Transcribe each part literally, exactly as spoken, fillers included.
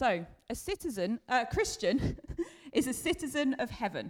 So, a citizen, a Christian, is a citizen of heaven.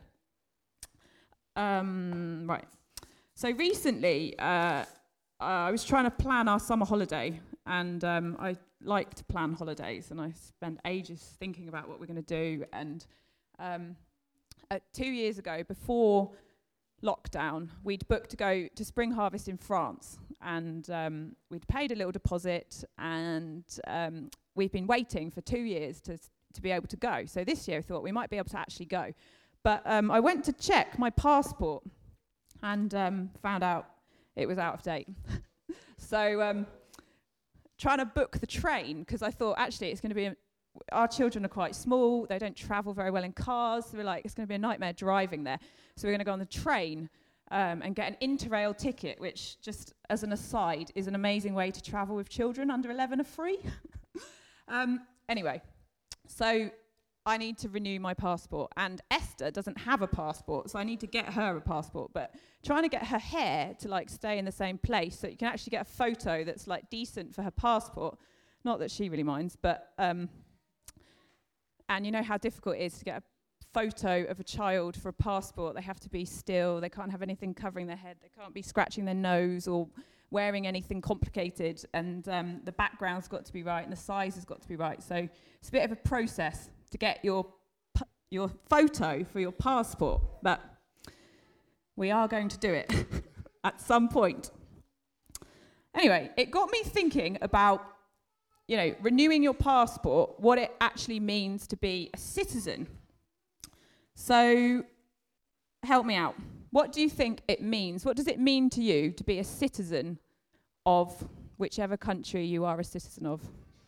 Um, right. So recently, uh, I was trying to plan our summer holiday, and um, I like to plan holidays, and I spend ages thinking about what we're going to do. And um, uh, two years ago, before lockdown, we'd booked to go to Spring Harvest in France, and um, we'd paid a little deposit, and um, we've been waiting for two years to to be able to go. So this year, I thought we might be able to actually go. But um, I went to check my passport, and um, found out it was out of date. so um, trying to book the train, because I thought actually it's going to be, a, our children are quite small, they don't travel very well in cars, so we're like, it's going to be a nightmare driving there. So we're going to go on the train um, and get an Interrail ticket, which, just as an aside, is an amazing way to travel with children under eleven are free. um, anyway, so I need to renew my passport, and Esther doesn't have a passport, so I need to get her a passport. But trying to get her hair to like stay in the same place so you can actually get a photo that's like decent for her passport. Not that she really minds, but um, and you know how difficult it is to get a photo of a child for a passport. They have to be still. They can't have anything covering their head. They can't be scratching their nose or wearing anything complicated. And um, the background's got to be right, and the size has got to be right. So it's a bit of a process to get your p- your photo for your passport, but we are going to do it at some point. Anyway, it got me thinking about, you know, renewing your passport, what it actually means to be a citizen. So, help me out. What do you think it means? What does it mean to you to be a citizen of whichever country you are a citizen of?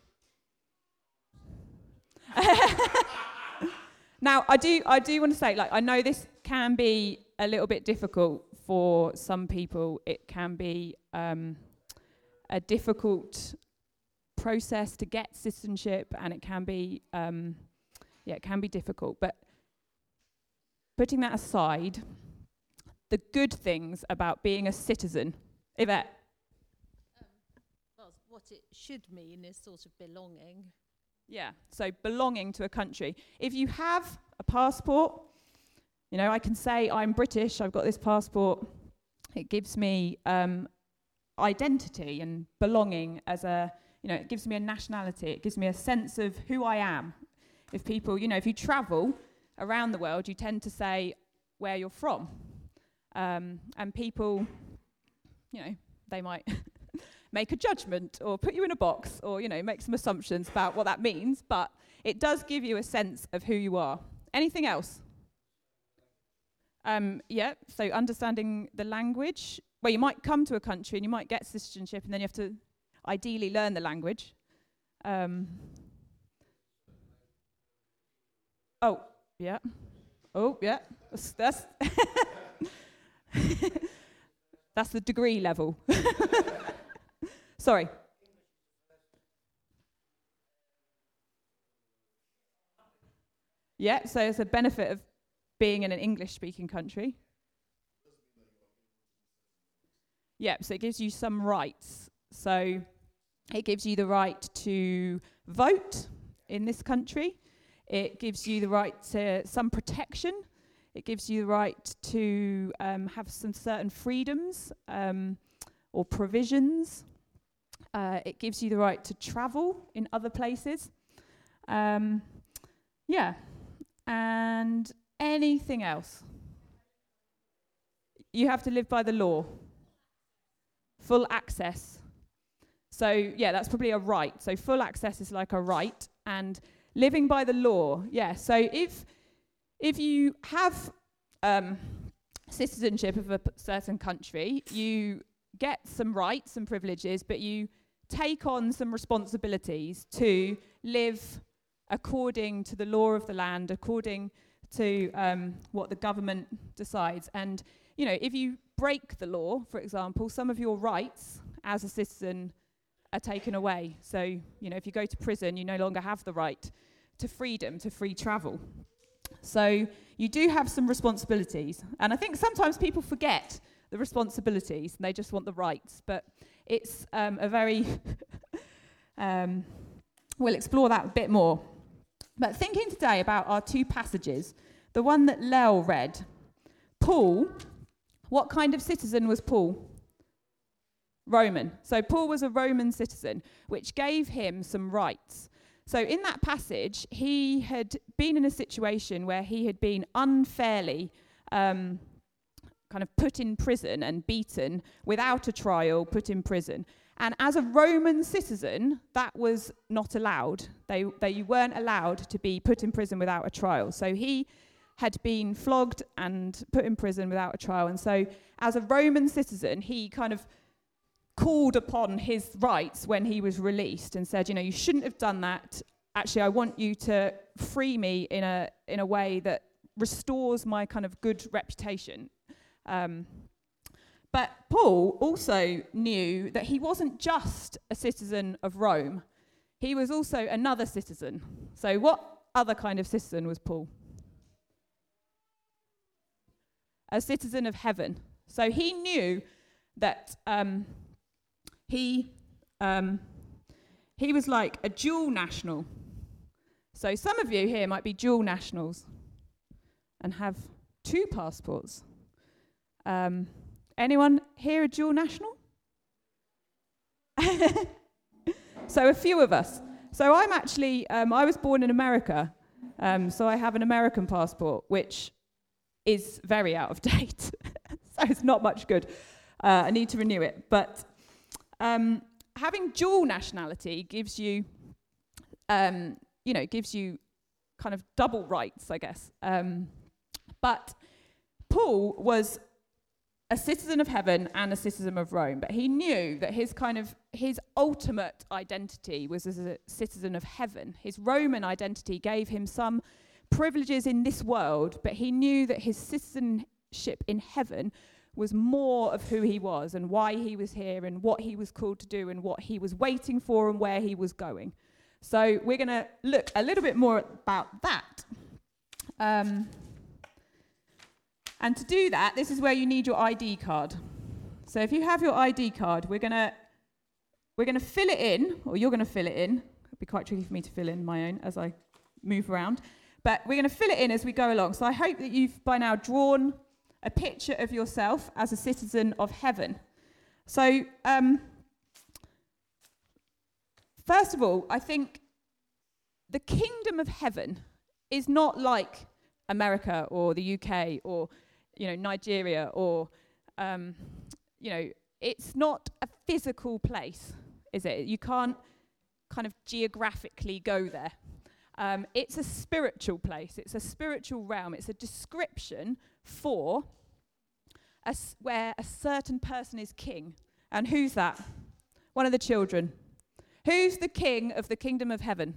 Now, I do I do want to say, like, I know this can be a little bit difficult for some people. It can be um, a difficult process to get citizenship, and it can be, um, yeah, it can be difficult. But putting that aside, the good things about being a citizen, Yvette? Um, well, what it should mean is sort of belonging. Yeah, so belonging to a country. If you have a passport, you know, I can say I'm British, I've got this passport. It gives me um, identity and belonging as a, you know, it gives me a nationality. It gives me a sense of who I am. If people, you know, if you travel around the world, you tend to say where you're from. Um, and people, you know, they might make a judgment or put you in a box or, you know, make some assumptions about what that means, but it does give you a sense of who you are. Anything else? Um, yeah, so understanding the language. Well, you might come to a country and you might get citizenship, and then you have to ideally learn the language. Um, oh, yeah. Oh, yeah. That's that's, that's the degree level. Sorry. Yeah, so it's a benefit of being in an English-speaking country. Yeah, so it gives you some rights. So it gives you the right to vote in this country. It gives you the right to some protection. It gives you the right to um, have some certain freedoms um, or provisions. Uh, it gives you the right to travel in other places. Um, yeah. And anything else? You have to live by the law. Full access. So, yeah, that's probably a right. So full access is like a right. And living by the law, yeah. So if if you have um, citizenship of a p- certain country, you get some rights and privileges, but you take on some responsibilities to live according to the law of the land, according to um, what the government decides. And, you know, if you break the law, for example, some of your rights as a citizen are taken away. So, you know, if you go to prison, you no longer have the right to freedom, to free travel. So you do have some responsibilities. And I think sometimes people forget the responsibilities and they just want the rights. But it's um, a very... um, we'll explore that a bit more. But thinking today about our two passages, the one that Lel read, Paul, what kind of citizen was Paul? Roman. So Paul was a Roman citizen, which gave him some rights. So in that passage, he had been in a situation where he had been unfairly um, kind of put in prison and beaten without a trial, put in prison. And as a Roman citizen, that was not allowed. They, they weren't allowed to be put in prison without a trial. So he had been flogged and put in prison without a trial. And so as a Roman citizen, he kind of called upon his rights when he was released and said, you know, you shouldn't have done that. Actually, I want you to free me in a in a way that restores my kind of good reputation. Um, but Paul also knew that he wasn't just a citizen of Rome. He was also another citizen. So what other kind of citizen was Paul? A citizen of heaven. So he knew that um, he um, he was like a dual national. So some of you here might be dual nationals and have two passports. Um, anyone here a dual national? So a few of us. So I'm actually, um, I was born in America, um, so I have an American passport, which is very out of date. So it's not much good. Uh, I need to renew it. But um, having dual nationality gives you, um, you know, gives you kind of double rights, I guess. Um, but Paul was a citizen of heaven and a citizen of Rome, but he knew that his kind of, his ultimate identity was as a citizen of heaven. His Roman identity gave him some privileges in this world, but he knew that his citizenship in heaven was more of who he was and why he was here and what he was called to do and what he was waiting for and where he was going. So we're going to look a little bit more about that. Um, and to do that, this is where you need your I D card. So if you have your I D card, we're going to we're going to fill it in, or you're going to fill it in. It'll be quite tricky for me to fill in my own as I move around. But we're going to fill it in as we go along. So I hope that you've by now drawn a picture of yourself as a citizen of heaven. So um, first of all, I think the kingdom of heaven is not like America or the U K or, you know, Nigeria or, um, you know, it's not a physical place, is it? You can't kind of geographically go there. Um, it's a spiritual place. It's a spiritual realm. It's a description for a s- where a certain person is king. And who's that? One of the children. Who's the king of the kingdom of heaven?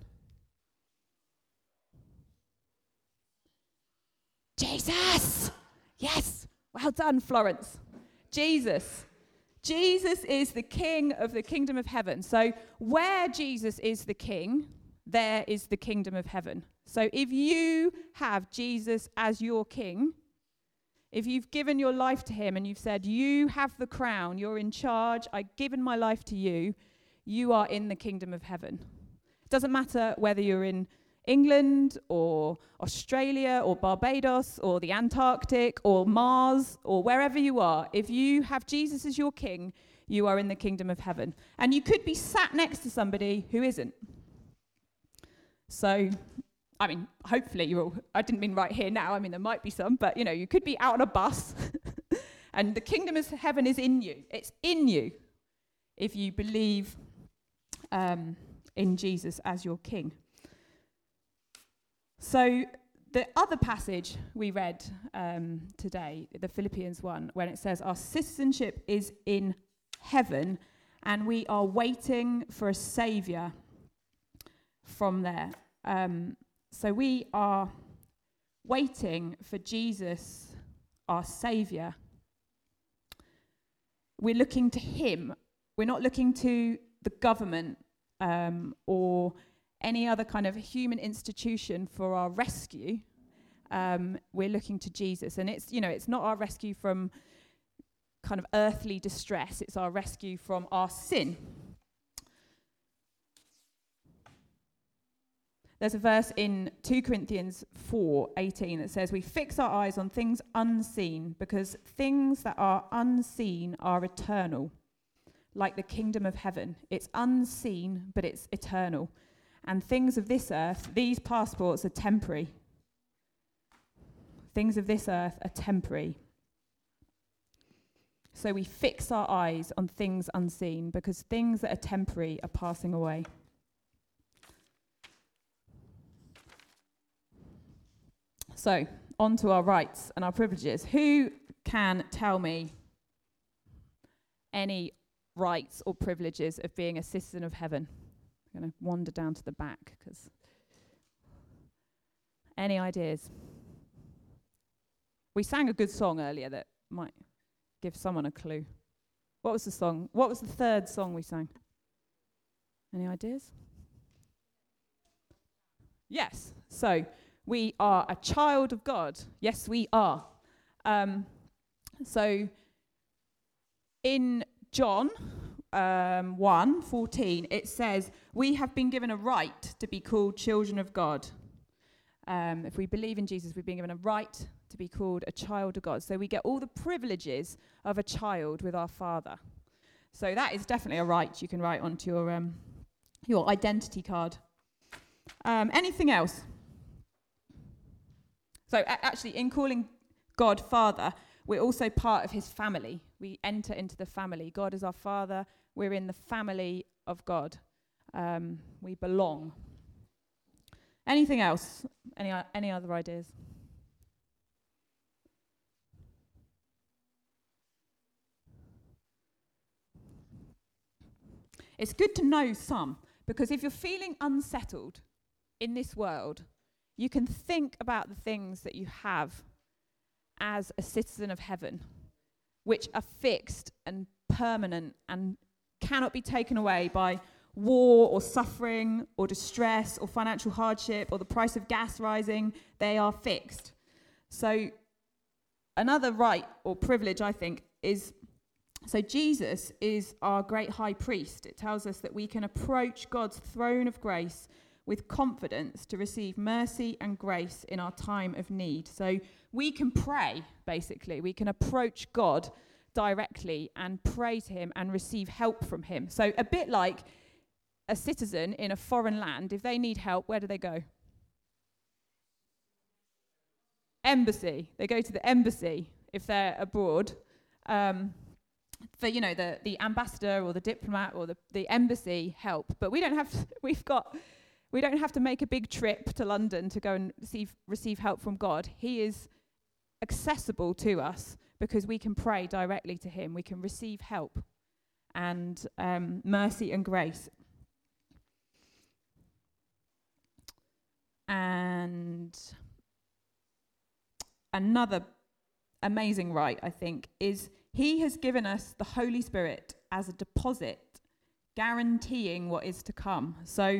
Jesus! Yes! Well done, Florence. Jesus. Jesus is the king of the kingdom of heaven. So where Jesus is the king, there is the kingdom of heaven. So if you have Jesus as your king, if you've given your life to him and you've said, you have the crown, you're in charge, I've given my life to you, you are in the kingdom of heaven. It doesn't matter whether you're in England or Australia or Barbados or the Antarctic or Mars or wherever you are. If you have Jesus as your king, you are in the kingdom of heaven. And you could be sat next to somebody who isn't. So, I mean, hopefully you're all, I didn't mean right here now, I mean there might be some, but you know, you could be out on a bus and the kingdom of heaven is in you. It's in you if you believe um, in Jesus as your king. So the other passage we read um, today, the Philippians one, when it says our citizenship is in heaven and we are waiting for a saviour from there. Um, so we are waiting for Jesus, our saviour. We're looking to him. We're not looking to the government um, or any other kind of human institution for our rescue. Um, we're looking to Jesus. And it's, you know, it's not our rescue from kind of earthly distress. It's our rescue from our sin. There's a verse in two Corinthians four eighteen that says, we fix our eyes on things unseen because things that are unseen are eternal, like the kingdom of heaven. It's unseen, but it's eternal. And things of this earth, these passports are temporary. Things of this earth are temporary. So we fix our eyes on things unseen because things that are temporary are passing away. So, on to our rights and our privileges. Who can tell me any rights or privileges of being a citizen of heaven? I'm going to wander down to the back because any ideas? We sang a good song earlier that might give someone a clue. What was the song? What was the third song we sang? Any ideas? Yes. So, we are a child of God. Yes, we are. Um, so, in John um, one fourteen, it says, we have been given a right to be called children of God. Um, if we believe in Jesus, we've been given a right to be called a child of God. So we get all the privileges of a child with our Father. So that is definitely a right you can write onto your, um, your identity card. Um, anything else? So a- actually, in calling God Father, we're also part of his family. We enter into the family. God is our Father. We're in the family of God. Um, we belong. Anything else? Any uh, any other ideas? It's good to know some, because if you're feeling unsettled in this world, you can think about the things that you have as a citizen of heaven, which are fixed and permanent and cannot be taken away by war or suffering or distress or financial hardship or the price of gas rising. They are fixed. So another right or privilege, I think, is, so Jesus is our great high priest. It tells us that we can approach God's throne of grace with confidence to receive mercy and grace in our time of need. So we can pray, basically. We can approach God directly and pray to him and receive help from him. So a bit like a citizen in a foreign land, if they need help, where do they go? Embassy. They go to the embassy if they're abroad. Um, for, you know, the, the ambassador or the diplomat or the, the embassy help. But we don't have to, we've got... We don't have to make a big trip to London to go and receive, receive help from God. He is accessible to us because we can pray directly to him. We can receive help and um, mercy and grace. And another amazing right, I think, is he has given us the Holy Spirit as a deposit, guaranteeing what is to come. So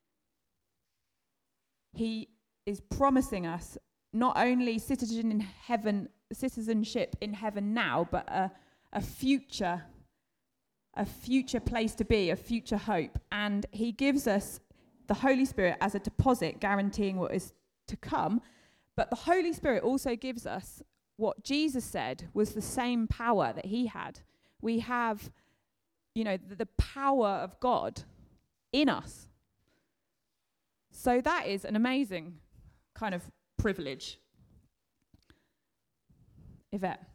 he is promising us not only citizen in heaven, citizenship in heaven now, but a, a future, a future place to be, a future hope. And he gives us the Holy Spirit as a deposit, guaranteeing what is to come. But the Holy Spirit also gives us what Jesus said was the same power that he had. We have, you know, the, the power of God in us. So that is an amazing kind of privilege. Yvette.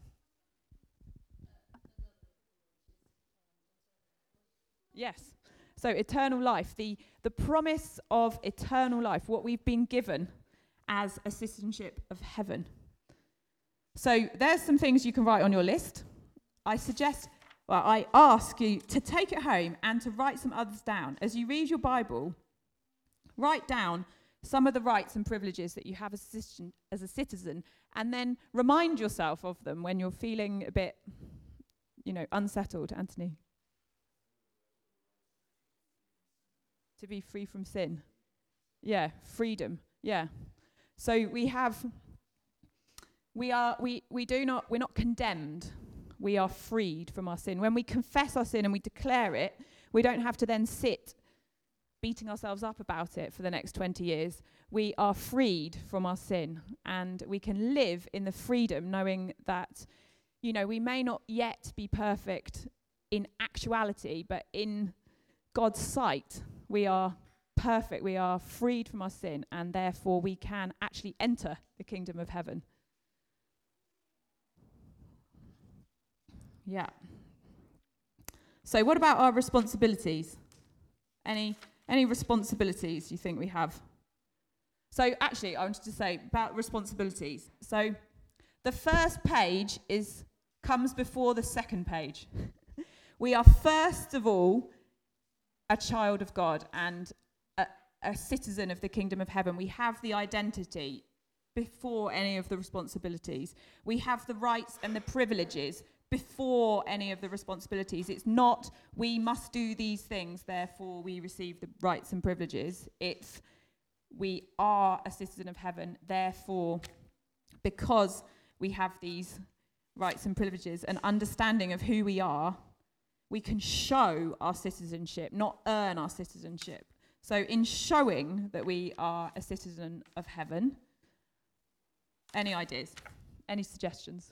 Yes. So eternal life, the, the promise of eternal life, what we've been given as a citizenship of heaven. So there's some things you can write on your list. I suggest, well, I ask you to take it home and to write some others down. As you read your Bible, write down some of the rights and privileges that you have as a citizen, as a citizen, and then remind yourself of them when you're feeling a bit, you know, unsettled. Anthony? To be free from sin. Yeah, freedom. Yeah. So we have, we are, we, we do not, we're not condemned. We are freed from our sin. When we confess our sin and we declare it, we don't have to then sit beating ourselves up about it for the next twenty years. We are freed from our sin, and we can live in the freedom knowing that, you know, we may not yet be perfect in actuality, but in God's sight, we are perfect. We are freed from our sin, and therefore we can actually enter the kingdom of heaven. Yeah. So what about our responsibilities? Any any responsibilities you think we have? So actually, I wanted to say about responsibilities. So the first page is comes before the second page. We are first of all a child of God and a, a citizen of the kingdom of heaven. We have the identity before any of the responsibilities. We have the rights and the privileges before any of the responsibilities. It's not, we must do these things, therefore we receive the rights and privileges. It's, we are a citizen of heaven, therefore, because we have these rights and privileges and understanding of who we are, we can show our citizenship, not earn our citizenship. So in showing that we are a citizen of heaven, any ideas? Any suggestions?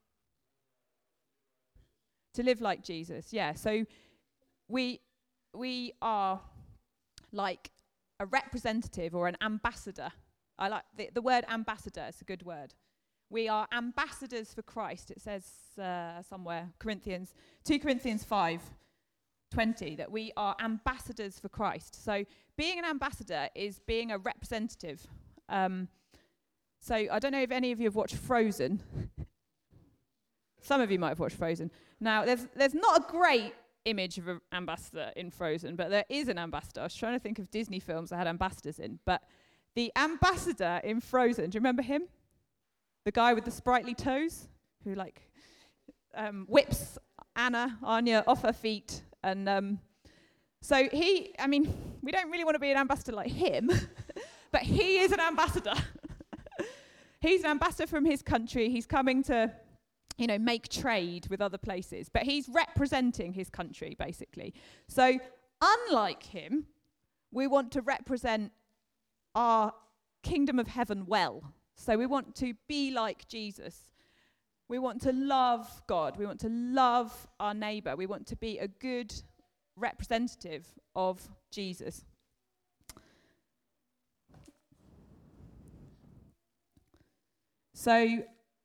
To live like Jesus, yeah. So we we are like a representative or an ambassador. I like the, the word ambassador. It's a good word. We are ambassadors for Christ. It says uh, somewhere, Corinthians, two Corinthians five twenty, that we are ambassadors for Christ. So being an ambassador is being a representative. Um, so I don't know if any of you have watched Frozen. Some of you might have watched Frozen. Now, there's there's not a great image of an ambassador in Frozen, but there is an ambassador. I was trying to think of Disney films that had ambassadors in, but the ambassador in Frozen, do you remember him? The guy with the sprightly toes who, like, um, whips Anna, Anya, off her feet. And um, so he, I mean, we don't really want to be an ambassador like him, but he is an ambassador. He's an ambassador from his country. He's coming to, you know, make trade with other places. But he's representing his country, basically. So unlike him, we want to represent our kingdom of heaven well. So we want to be like Jesus. We want to love God. We want to love our neighbour. We want to be a good representative of Jesus. So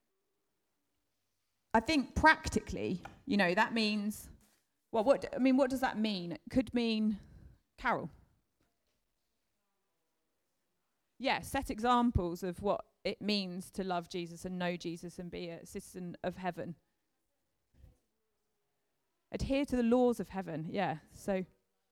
I think practically, you know, that means, well, what, I mean, what does that mean? It could mean, Carol. Yeah, set examples of what it means to love Jesus and know Jesus and be a citizen of heaven. Adhere to the laws of heaven, yeah. So,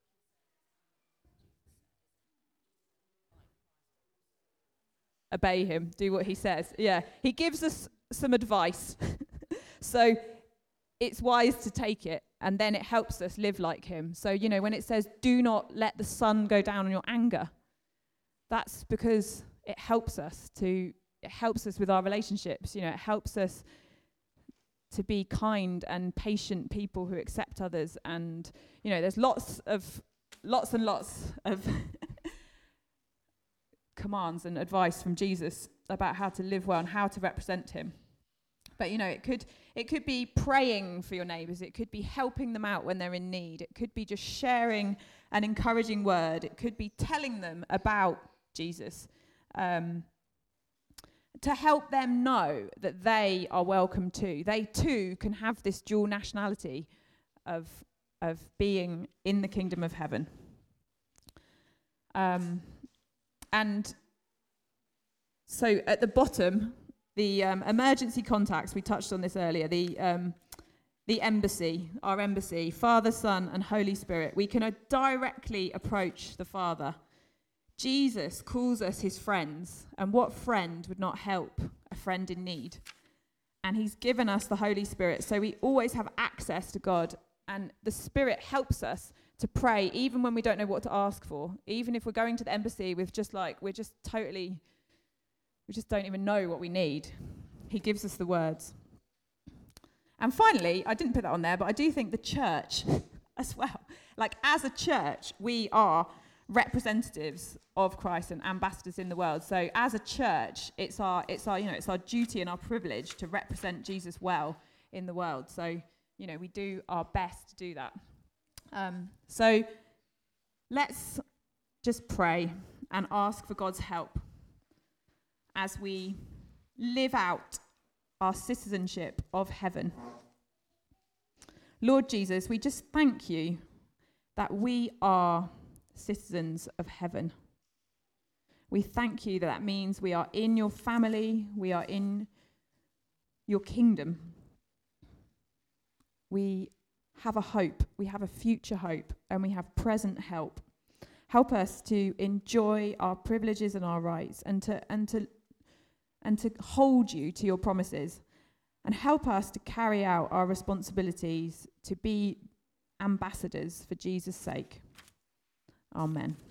obey him, do what he says. Yeah, he gives us some advice. So, it's wise to take it, and then it helps us live like him. So, you know, when it says, do not let the sun go down on your anger, that's because it helps us to, it helps us with our relationships, you know, it helps us to be kind and patient people who accept others. And, you know, there's lots of, lots and lots of commands and advice from Jesus about how to live well and how to represent him. But, you know, it could, it could be praying for your neighbours. It could be helping them out when they're in need. It could be just sharing an encouraging word. It could be telling them about Jesus, um, to help them know that they are welcome too. They too can have this dual nationality of of being in the kingdom of heaven. Um, and so at the bottom, the um, emergency contacts, we touched on this earlier, the um, the embassy, our embassy, Father, Son, and Holy Spirit. We can uh, directly approach the Father. Jesus calls us his friends, and what friend would not help a friend in need? And he's given us the Holy Spirit, so we always have access to God, and the Spirit helps us to pray even when we don't know what to ask for, even if we're going to the embassy with just like, we're just totally, we just don't even know what we need. He gives us the words. And finally, I didn't put that on there, but I do think the church as well, like as a church, we are representatives of Christ and ambassadors in the world. So as a church, it's our it's our you know it's our duty and our privilege to represent Jesus well in the world. So you know we do our best to do that. Um, so let's just pray and ask for God's help as we live out our citizenship of heaven. Lord Jesus, we just thank you that we are citizens of heaven. We thank you that that means we are in your family, we are in your kingdom. We have a hope, we have a future hope, and we have present help. Help us to enjoy our privileges and our rights, and to and to and to hold you to your promises, and help us to carry out our responsibilities to be ambassadors for Jesus' sake. Amen.